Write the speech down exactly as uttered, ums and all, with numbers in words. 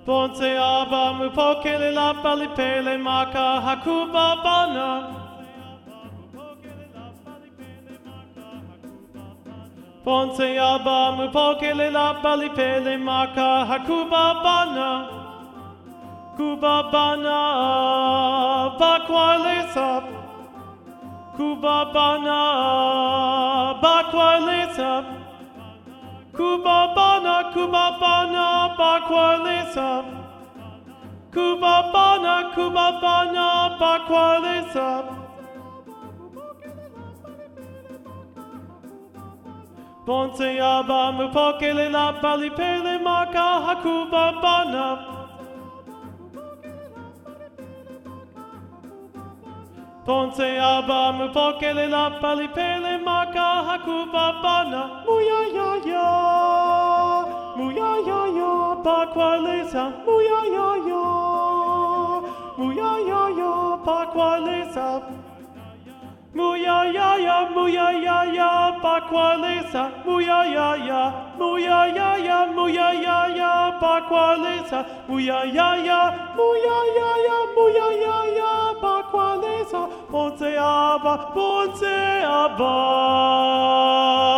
Bonse aba mupokele la palipele maka hakuba bana. Bonse aba mupokele la palipele maka hakuba bana. Kuba bana bakwalesa. Kuba bana bakwalesa. Kuba bana, Kuba bana, bakwalesa. Kuba bana, Kuba bana, bakwalesa. Bonse aba mupokele la palipele maka hakuba bana. Bonse aba mupokele la palipele maka hakuba bana. Muya ya ya, muya ya ya, bakwalesa. Muya ya ya, muya ya ya, bakwalesa. Muya ya ya, muya ya ya, bakwalesa. Muya ya ya, muya ya ya, muya ya ya, bakwalesa. Muya ya ya, muya ya ya, muya ya ya, bakwalesa. Bonse aba, bonse aba.